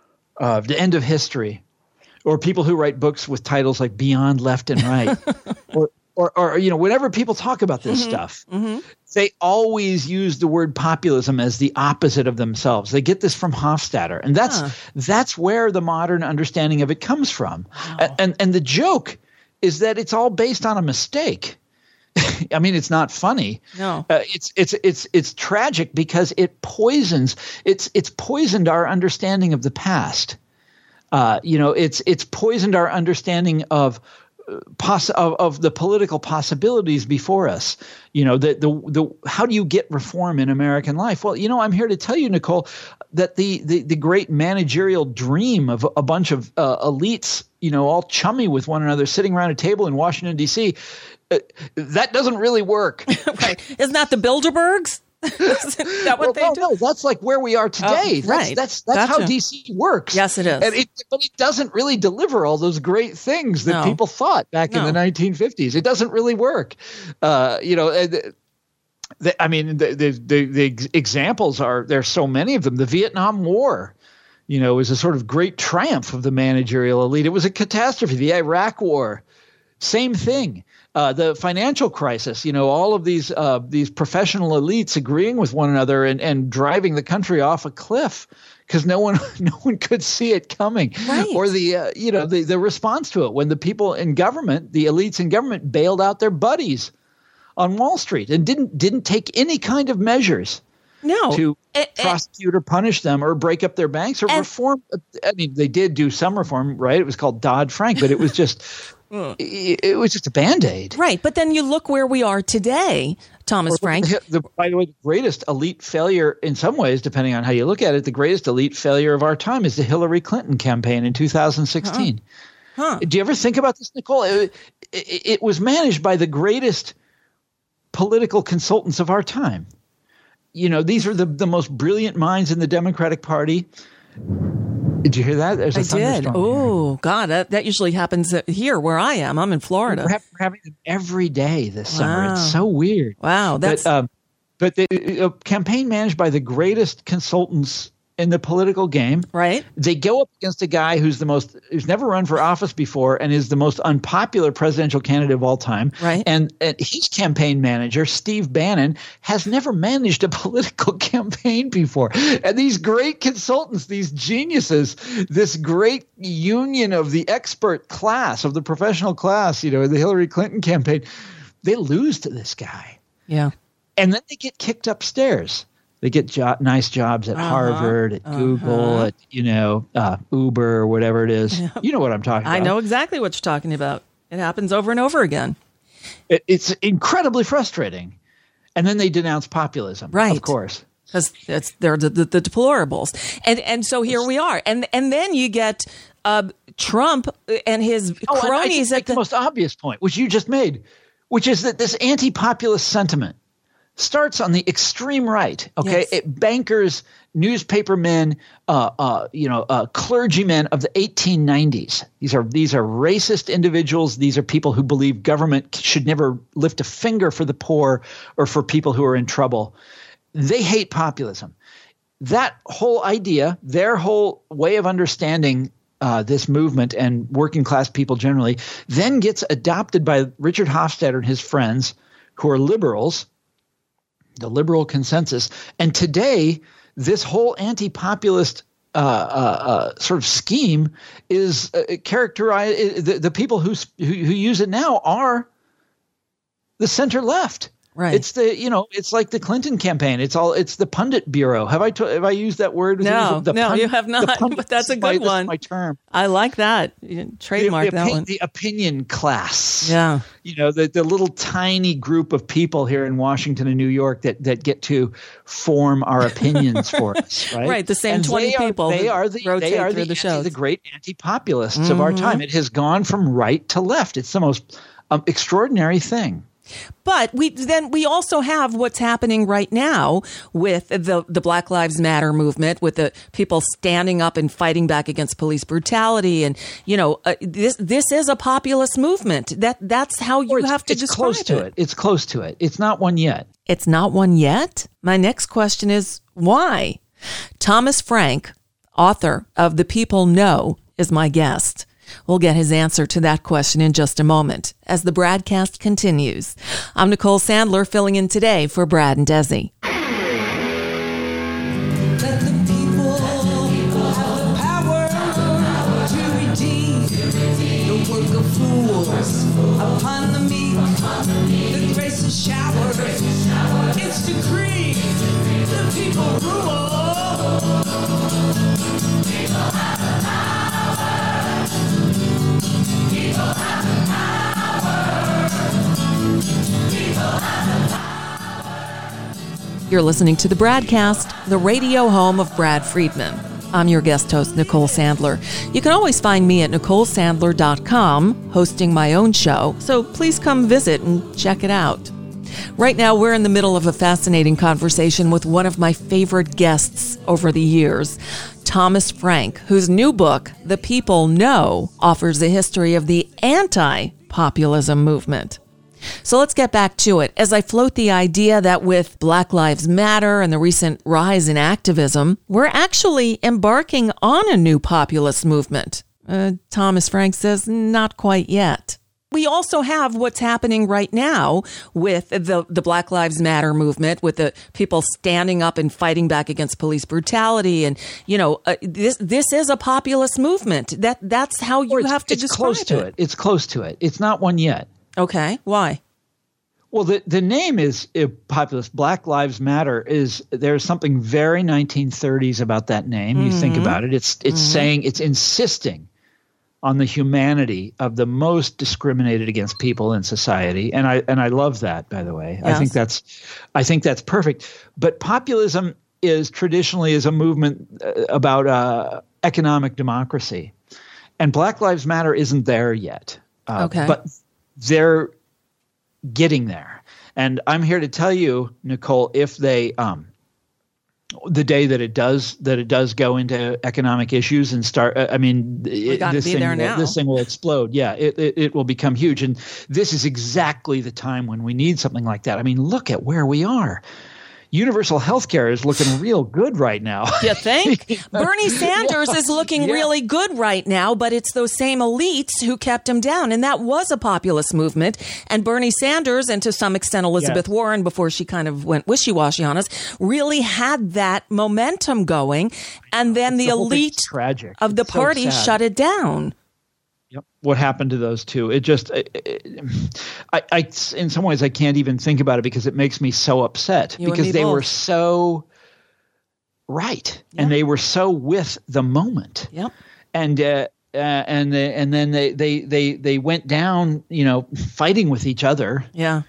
uh, The End of History. Or people who write books with titles like Beyond Left and Right. or, or, or, you know, whenever people talk about this mm-hmm. stuff, mm-hmm. they always use the word populism as the opposite of themselves. They get this from Hofstadter. And that's huh. that's where the modern understanding of it comes from. Wow. And, and the joke is that it's all based on a mistake. I mean, it's not funny. No, uh, it's it's it's it's tragic because it poisons. It's it's poisoned our understanding of the past. Uh, you know, it's it's poisoned our understanding of, poss- of of the political possibilities before us. You know, the the the how do you get reform in American life? Well, you know, I'm here to tell you, Nicole, that the the, the great managerial dream of a bunch of uh, elites, you know, all chummy with one another, sitting around a table in Washington, D C, Uh, that doesn't really work. Right. Isn't that the Bilderbergs? Isn't that what well, they no, do? No, that's like where we are today. Oh, that's, right. That's that's gotcha. how D C works. Yes, it is. And it, but it doesn't really deliver all those great things that no. people thought back no. in the nineteen fifties. It doesn't really work. Uh, you know, the, the, I mean, the, the, the, the examples are – there's so many of them. The Vietnam War, you know, was a sort of great triumph of the managerial elite. It was a catastrophe. The Iraq War, same thing. Uh, the financial crisis, you know, all of these uh, these professional elites agreeing with one another and, and driving the country off a cliff because no one no one could see it coming. Right. Or the uh, you know the, the response to it when the people in government, the elites in government, bailed out their buddies on Wall Street and didn't didn't take any kind of measures. No. To it, prosecute or punish them or break up their banks or and, reform. I mean, they did do some reform, right? It was called Dodd-Frank, but it was just it, it was just a Band-Aid. Right. But then you look where we are today, Thomas or, Frank. The, the, by the way, the greatest elite failure in some ways, depending on how you look at it, the greatest elite failure of our time is the Hillary Clinton campaign in two thousand sixteen. Huh. Huh. Do you ever think about this, Nicole? It, it, it was managed by the greatest political consultants of our time. You know, these are the, the most brilliant minds in the Democratic Party. Did you hear that? There's a I did. thunderstorm here. Oh, God, that, that usually happens here where I am. I'm in Florida. We're, ha- we're having them every day this summer. Wow. It's so weird. Wow, that's But, um, but the a campaign managed by the greatest consultants in the political game. right. They go up against a guy who's the most who's never run for office before and is the most unpopular presidential candidate of all time. Right. And, and his campaign manager, Steve Bannon, has never managed a political campaign before. And these great consultants, these geniuses, this great union of the expert class, of the professional class, you know, the Hillary Clinton campaign, they lose to this guy. Yeah. And then they get kicked upstairs. They get jo- nice jobs at Uh-huh. Harvard, at Google, at, you know, uh, Uber or whatever it is. You know what I'm talking about. I know exactly what you're talking about. It happens over and over again. It, it's incredibly frustrating. And then they denounce populism, Right. of course. Because it's they're the, the, the deplorables, and and so here we are, and and then you get uh, Trump and his Oh, and I cronies can make at the, the most obvious point, which you just made, which is that this anti-populist sentiment starts on the extreme right. Okay, Yes. it bankers, newspapermen, uh, uh, you know, uh, clergymen of the eighteen nineties. These are these are racist individuals. These are people who believe government should never lift a finger for the poor or for people who are in trouble. They hate populism. That whole idea, their whole way of understanding uh, this movement and working class people generally, then gets adopted by Richard Hofstadter and his friends, who are liberals. The liberal consensus. And today, this whole anti-populist uh, uh, uh, sort of scheme is uh, characterized. The, the people who, who who use it now are the center left. Right. It's the you know it's like the Clinton campaign. It's all it's the pundit bureau. Have I to, have I used that word? No, the no, pund- you have the not, pundit- but that's a this is my- good this is one. my term. I like that. You trademark the, the, that opi- one. the opinion class. Yeah. You know, the, the little tiny group of people here in Washington and New York that, that get to form our opinions for us, right? Right, the same And twenty they are- people They that are the rotate they are through the, the shows. anti, the great anti-populists of our time. It has gone from right to left. It's the most um, extraordinary thing. But we then we also have what's happening right now with the the Black Lives Matter movement, with the people standing up and fighting back against police brutality, and you know uh, this this is a populist movement. That that's how you Or it's, have to it's describe close to it. It's close to it. It's not one yet. It's not one yet. My next question is why? Thomas Frank, author of The People Know, is my guest. We'll get his answer to that question in just a moment as the broadcast continues. I'm Nicole Sandler, filling in today for Brad and Desi. Let the people have the power to redeem the work of fools upon the meek. The grace is showered, it's decreed. The people rule. You're listening to the Bradcast, the radio home of Brad Friedman. I'm your guest host, Nicole Sandler. You can always find me at nicole sandler dot com, hosting my own show, so please come visit and check it out. Right now, we're in the middle of a fascinating conversation with one of my favorite guests over the years, Thomas Frank, whose new book, The People Know, offers a history of the anti-populism movement. So let's get back to it as I float the idea that with Black Lives Matter and the recent rise in activism, we're actually embarking on a new populist movement. Uh, Thomas Frank says not quite yet. We also have what's happening right now with the, the Black Lives Matter movement, with the people standing up and fighting back against police brutality. And, you know, uh, this this is a populist movement. That That's how you Or it's, have to it's describe close to it. It's close to it. It's not one yet. Okay. Why? Well, the, the name is uh, populist. Black Lives Matter is there's something very nineteen thirties about that name. You think about it. It's it's Mm-hmm. saying it's insisting on the humanity of the most discriminated against people in society, and I and I love that. By the way, I Yes. think that's I think that's perfect. But populism is traditionally is a movement uh, about uh, economic democracy, and Black Lives Matter isn't there yet. Uh, Okay. but they're getting there. And I'm here to tell you, Nicole, if they um, the day that it does that it does go into economic issues and start. Uh, I mean, it, gotta this be thing there will, now. this thing will explode. Yeah, it, it it will become huge, and this is exactly the time when we need something like that. I mean, look at where we are. Universal health care is looking real good right now. You think? Bernie Sanders is looking Yeah. really good right now, but it's those same elites who kept him down. And that was a populist movement. And Bernie Sanders, and to some extent Elizabeth Yes. Warren, before she kind of went wishy-washy on us, really had that momentum going. And then the, The whole thing's elite tragic. of the It's so party sad. shut it down. Yep. What happened to those two? It just, it, it, I, I, in some ways, I can't even think about it because it makes me so upset You and because me they both. were so right Yeah. and they were so with the moment. Yep. And uh, uh, and they, and then they, they they they went down, you know, fighting with each other Yeah.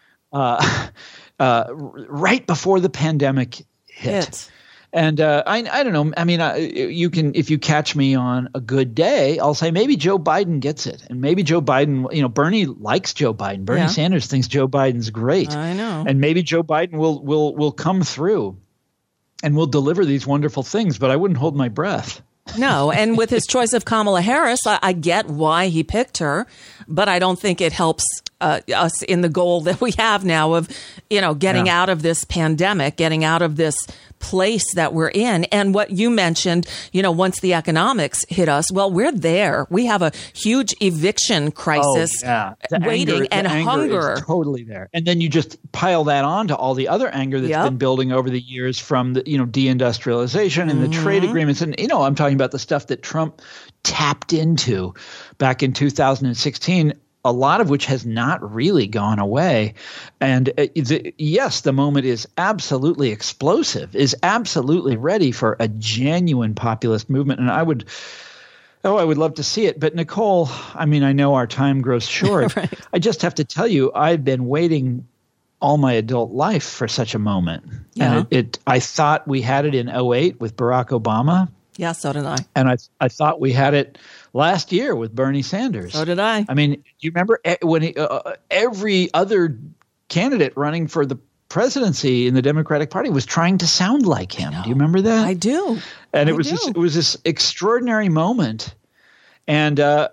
uh, uh, right before the pandemic hit. It. And uh, I, I don't know. I mean, I, you can if you catch me on a good day, I'll say maybe Joe Biden gets it, and maybe Joe Biden. You know, Bernie likes Joe Biden. Bernie Yeah. Sanders thinks Joe Biden's great. I know. And maybe Joe Biden will will will come through, and will deliver these wonderful things. But I wouldn't hold my breath. No, and with his choice of Kamala Harris, I, I get why he picked her, but I don't think it helps uh, us in the goal that we have now of, you know, getting Yeah. out of this pandemic, getting out of this place that we're in. And what you mentioned, you know, once the economics hit us, well, we're there. We have a huge eviction crisis Oh, yeah. The waiting anger- the and anger hunger. is totally there. And then you just pile that on to all the other anger that's Yep. been building over the years from the, you know, deindustrialization and the Mm-hmm. trade agreements. And, you know, I'm talking about the stuff that Trump tapped into back in two thousand sixteen, a lot of which has not really gone away. And uh, the, yes, the moment is absolutely explosive, is absolutely ready for a genuine populist movement. And I would – Oh, I would love to see it. But Nicole, I mean, I know our time grows short. Right. I just have to tell you, I've been waiting all my adult life for such a moment. Yeah. And it, it I thought we had it in oh eight with Barack Obama. Yeah, so did I. And I I thought we had it last year with Bernie Sanders. So did I. I mean, do you remember e- when he, uh, every other candidate running for the presidency in the Democratic Party was trying to sound like him? Do you remember that? I do. And it I was do. this, it was this extraordinary moment. And uh,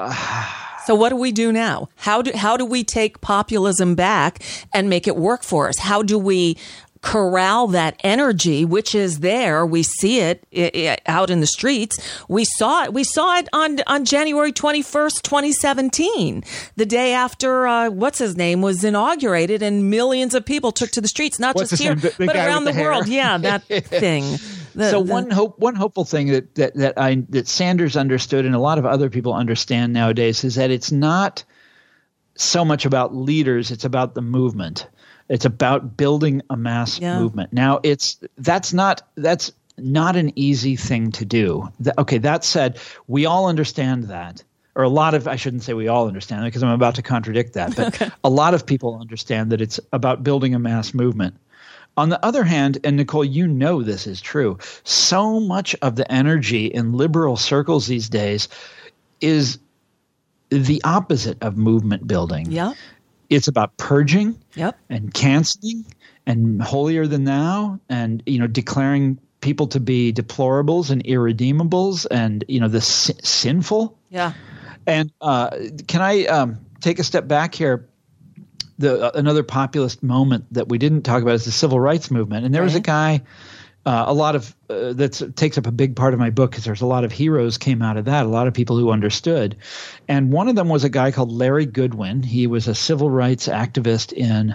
So what do we do now? How do how do we take populism back and make it work for us? How do we corral that energy, which is there? We see it i- i- out in the streets. We saw it. We saw it on on January twenty-first, twenty seventeen, the day after uh, what's his name was inaugurated, and millions of people took to the streets, not What's just his here, name? The- the but guy around the, with the hair. world. Yeah, that thing. The- so the- one hope, one hopeful thing that, that that I that Sanders understood, and a lot of other people understand nowadays, is that it's not so much about leaders; it's about the movement. It's about building a mass Yeah. movement. Now, it's that's not that's not an easy thing to do. Th- okay, that said, we all understand that, or a lot of I shouldn't say we all understand that because I'm about to contradict that, but a lot of people understand that it's about building a mass movement. On the other hand, and Nicole, you know this is true, so much of the energy in liberal circles these days is the opposite of movement building. yeah. It's about purging Yep. and canceling and holier than thou, and you know, declaring people to be deplorables and irredeemables, and you know, the si- sinful. Yeah. And uh, can I um, take a step back here? The uh, another populist moment that we didn't talk about is the civil rights movement, and there was a Right. guy. Uh, a lot of uh, that takes up a big part of my book because there's a lot of heroes came out of that, a lot of people who understood. And one of them was a guy called Larry Goodwin. He was a civil rights activist in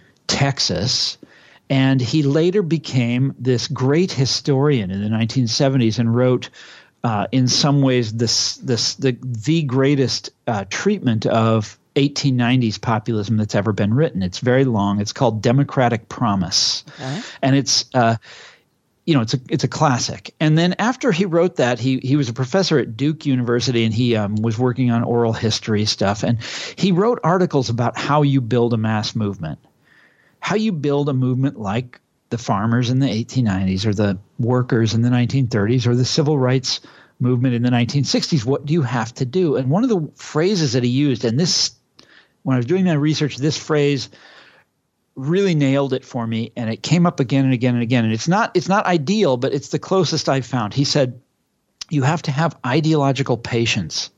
Texas, and he later became this great historian in the nineteen seventies and wrote uh, in some ways this this the the greatest uh, treatment of eighteen nineties populism that's ever been written. It's very long. It's called Democratic Promise. Okay. And it's uh, you know, it's a it's a classic. And then after he wrote that, he he was a professor at Duke University, and he um, was working on oral history stuff. And he wrote articles about how you build a mass movement, how you build a movement like the farmers in the eighteen nineties, or the workers in the nineteen thirties, or the civil rights movement in the nineteen sixties. What do you have to do? And one of the phrases that he used, and this, when I was doing my research, this phrase really nailed it for me, and it came up again and again and again. And it's not it's not ideal, but it's the closest I've found. He said, you have to have ideological patience.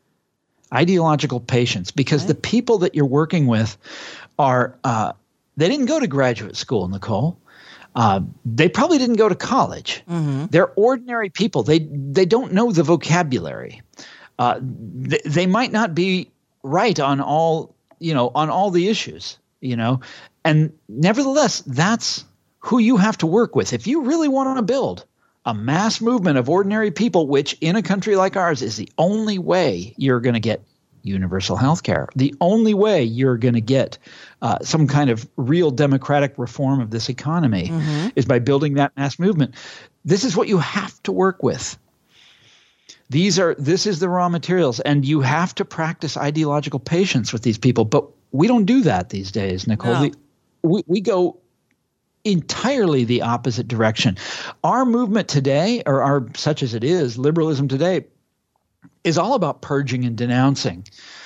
Ideological patience, because the people that you're working with are uh, they didn't go to graduate school, Nicole. Uh, they probably didn't go to college. Mm-hmm. They're ordinary people. They they don't know the vocabulary. Uh, they, they might not be right on all you know on all the issues. You know, and nevertheless, that's who you have to work with if you really want to build a mass movement of ordinary people, which in a country like ours is the only way you're going to get universal health care. The only way you're going to get uh, some kind of real democratic reform of this economy mm-hmm. is by building that mass movement. This is what you have to work with. These are this is the raw materials, and you have to practice ideological patience with these people. But we don't do that these days, Nicole. No. The, we, we go entirely the opposite direction. Our movement today, or our such as it is, liberalism today, is all about purging and denouncing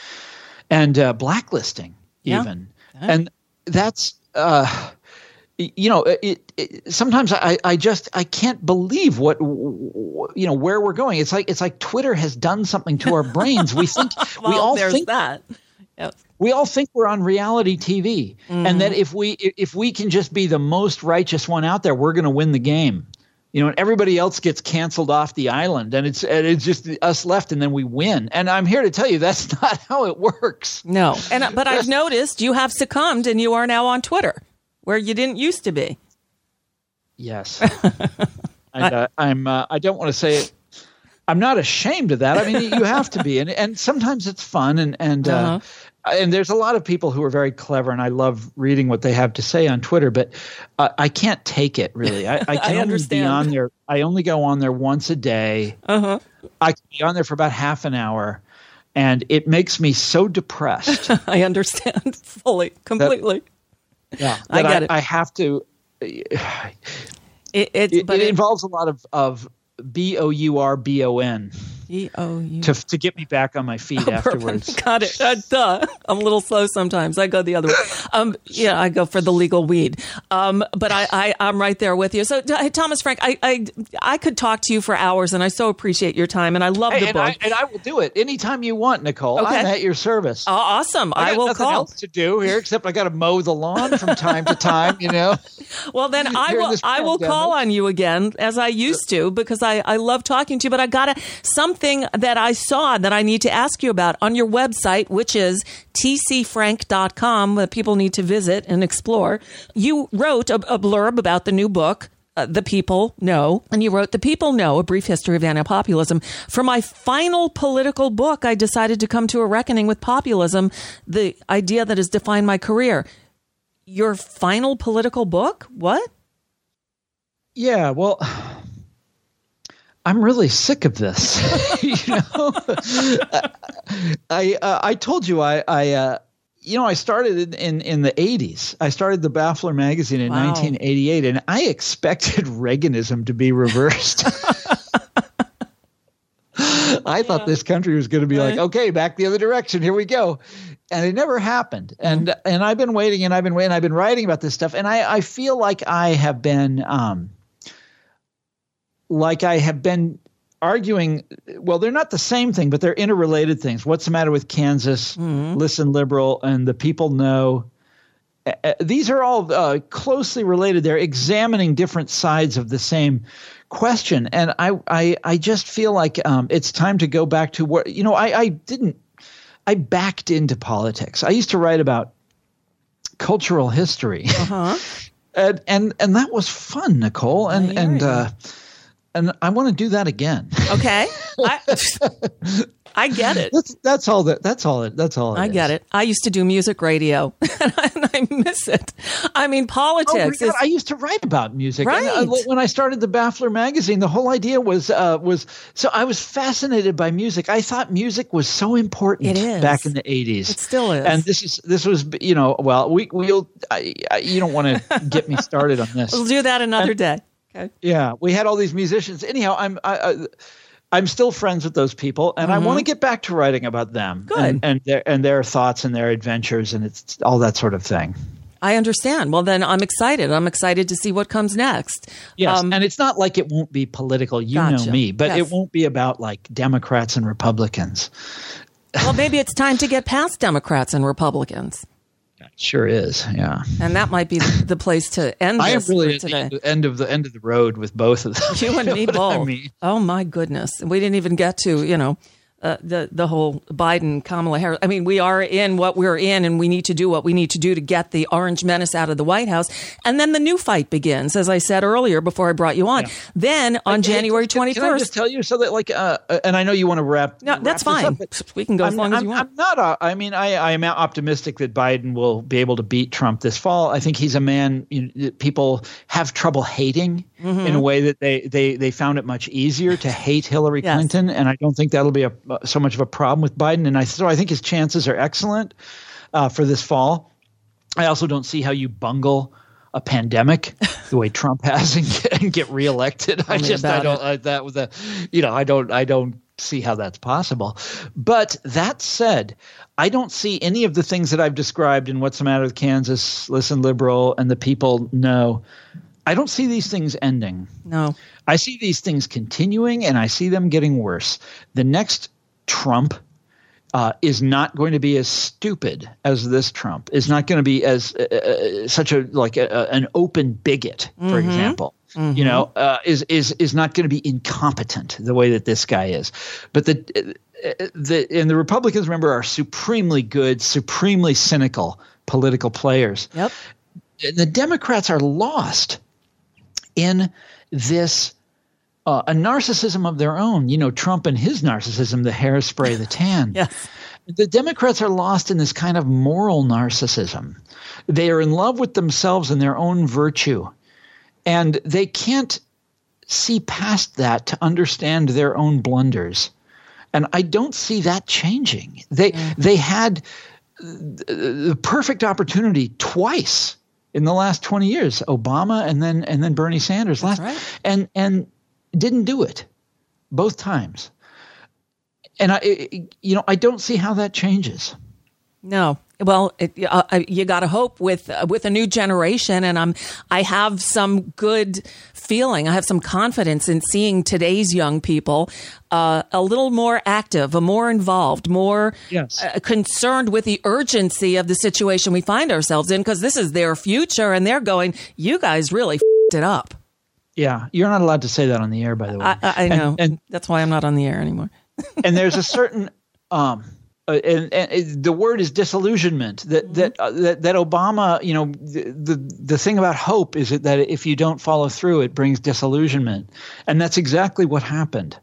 and uh, blacklisting even. Yeah. And that's uh, you know it, it sometimes I, I just I can't believe what you know where we're going. It's like it's like Twitter has done something to our brains. We think well, we all there's think that. Yep. We all think we're on reality T V, mm-hmm. and that if we if we can just be the most righteous one out there, we're going to win the game. You know, and everybody else gets canceled off the island, and it's and it's just us left, and then we win. And I'm here to tell you that's not how it works. No, and but I've noticed you have succumbed, and you are now on Twitter, where you didn't used to be. Yes, and, uh, I'm. Uh, I don't want to say it. I'm not ashamed of that. I mean, you have to be, and and sometimes it's fun, and and uh-huh. uh, and there's a lot of people who are very clever, and I love reading what they have to say on Twitter. But uh, I can't take it really. I, I can I only understand. be on there. I only go on there once a day. Uh-huh. I can be on there for about half an hour, and it makes me so depressed. I understand fully, completely. That, yeah, I that get I, it. I have to. It, it's, It, but it it, involves a lot of of B O U R B O N. E O U To to get me back on my feet afterwards. Got it. Uh, duh. I'm a little slow sometimes. I go the other way. Um, yeah, I go for the legal weed. Um, but I, I, I'm right there with you. So, uh, Thomas Frank, I, I, I could talk to you for hours, and I so appreciate your time, and I love Hey, the and, book. I, and I will do it anytime you want, Nicole. Okay. I'm at your service. Oh, awesome. I, I, got will nothing call. else to do here except I got to mow the lawn from time to time. You know. Well, then I During will. this I will pandemic. call on you again as I used to because I, I love talking to you. But I got to something that I saw that I need to ask you about on your website, which is t c frank dot com, that people need to visit and explore. You wrote a, a blurb about the new book. Uh, the People Know. And you wrote, The People Know, A Brief History of Anti-Populism. For my final political book, I decided to come to a reckoning with populism, the idea that has defined my career. Your final political book? What? Yeah. Well, I'm really sick of this. you know, I uh, I told you I I. Uh, You know, I started in, in, in the eighties. I started the Baffler magazine in Wow. nineteen eighty-eight, and I expected Reaganism to be reversed. I yeah. thought this country was going to be right. like, okay, back the other direction. Here we go. And it never happened. And mm-hmm. and I've been waiting, and I've been waiting. I've been writing about this stuff, and I, I feel like I have been um, like I have been arguing, well, they're not the same thing, but they're interrelated things. What's the matter with Kansas? Mm-hmm. Listen, Liberal, and The People Know. Uh, these are all uh, closely related. They're examining different sides of the same question. And I I, I just feel like um, it's time to go back to what, you know, I, I didn't, I backed into politics. I used to write about cultural history. Uh-huh. and, and, and that was fun, Nicole. And, and, uh, And I want to do that again. Okay, I, I get it. That's, that's all. That that's all. It, that's all. It I is. get it. I used to do music radio, and I, and I miss it. I mean, politics. Oh, is, I used to write about music. Right. And, uh, when I started the Baffler magazine, the whole idea was uh, was so I was fascinated by music. I thought music was so important it is. back in the eighties. It still is. And this is this was you know well we we'll I, I, you don't want to get me started on this. We'll do that another and, day. Okay. Yeah, we had all these musicians. Anyhow, I'm I, I, I'm still friends with those people, and mm-hmm. I want to get back to writing about them Good. and, and their and their thoughts and their adventures, and it's all that sort of thing. I understand. Well, then I'm excited. I'm excited to see what comes next. Yes, Um, and it's not like it won't be political. You Gotcha. know me, but Yes. it won't be about like Democrats and Republicans. well, maybe it's time to get past Democrats and Republicans. It sure is, yeah. And that might be the place to end I am this really for at today. the end of the end of the road with both of them. You and know me what both. I mean? Oh my goodness. We didn't even get to, you know, uh, the the whole Biden Kamala Harris. I mean, we are in what we're in, and we need to do what we need to do to get the orange menace out of the White House. And then the new fight begins, as I said earlier before I brought you on. Yeah. Then on Hey, January can- twenty Can I just first. tell you so that like, uh, and I know you want to wrap. No, wrap that's this fine. up, but We can go as I'm, long as I'm- you want. I'm not. Uh, I mean, I, I am optimistic that Biden will be able to beat Trump this fall. I think he's a man you know, that people have trouble hating Mm-hmm. in a way that they, they, they found it much easier to hate Hillary Yes. Clinton, and I don't think that'll be a, so much of a problem with Biden. And I so I think his chances are excellent uh, for this fall. I also don't see how you bungle a pandemic the way Trump has and get, and get reelected. I me just I about don't it. I, that was a you know I don't I don't see how that's possible. But that said, I don't see any of the things that I've described in What's the Matter with Kansas, Listen Liberal, and the People Know. I don't see these things ending. No. I see these things continuing, and I see them getting worse. The next Trump uh, is not going to be as stupid as this Trump. Is not going to be as uh, uh, such a like a, a, an open bigot, for Mm-hmm. example. Mm-hmm. You know, uh, is is is not going to be incompetent the way that this guy is. But the uh, the and the Republicans, remember, are supremely good, supremely cynical political players. Yep. And the Democrats are lost in this uh, a narcissism of their own. You know, Trump and his narcissism, the hairspray, the tan. Yes. The Democrats are lost in this kind of moral narcissism. They are in love with themselves and their own virtue, and they can't see past that to understand their own blunders. And I don't see that changing. They Mm. they had the perfect opportunity twice in the last twenty years, Obama and then and then Bernie Sanders That's last, right. and and didn't do it both times. And I, it- you know, I don't see how that changes. No. Well, it, uh, I- you got to hope with uh, with a new generation, and I'm I have some good feeling. I have some confidence in seeing today's young people uh, a little more active, a more involved, more Yes. uh, concerned with the urgency of the situation we find ourselves in, because this is their future, and they're going, "You guys really f***ed it up." Yeah, you're not allowed to say that on the air, by the way. I, I, I know. And, and That's why I'm not on the air anymore. and there's a certain um uh, and, and the word is disillusionment that Mm-hmm. that, uh, that that Obama, you know, the, the the thing about hope is that if you don't follow through, it brings disillusionment, and that's exactly what happened.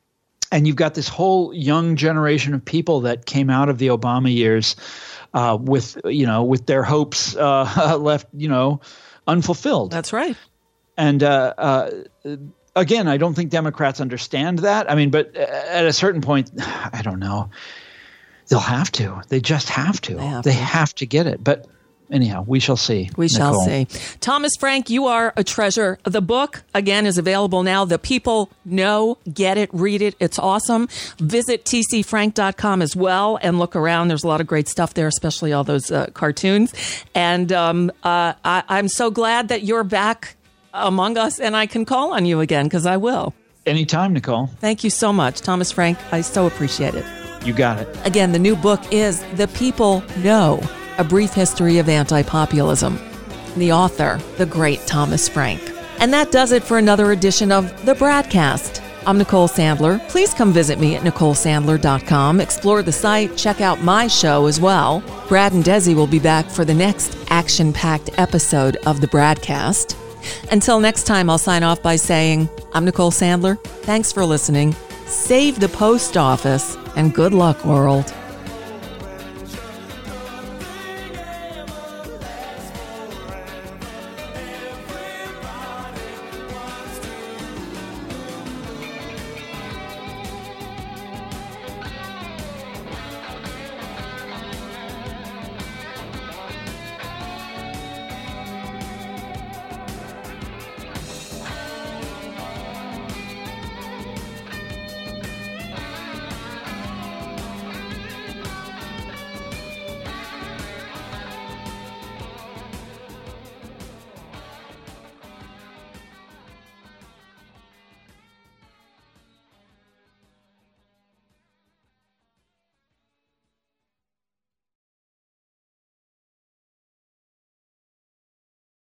And you've got this whole young generation of people that came out of the Obama years uh, with you know with their hopes uh, left you know unfulfilled. That's right. And uh, uh, again, I don't think Democrats understand that. I mean, but at a certain point, I don't know. They'll have to. They just have to. They have They to. have to get it. But anyhow, we shall see. We shall Nicole. see. Thomas Frank, you are a treasure. The book, again, is available now. The People Know, get it, read it. It's awesome. Visit t c frank dot com as well and look around. There's a lot of great stuff there, especially all those uh, cartoons. And um, uh, I, I'm so glad that you're back among us, and I can call on you again, because I will. Anytime, Nicole. Thank you so much, Thomas Frank. I so appreciate it. You got it. Again, the new book is The People Know, A Brief History of Anti-Populism. The author, the great Thomas Frank. And that does it for another edition of The Bradcast. I'm Nicole Sandler. Please come visit me at nicole sandler dot com. Explore the site. Check out my show as well. Brad and Desi will be back for the next action-packed episode of The Bradcast. Until next time, I'll sign off by saying, I'm Nicole Sandler. Thanks for listening. Save the post office, and good luck, world.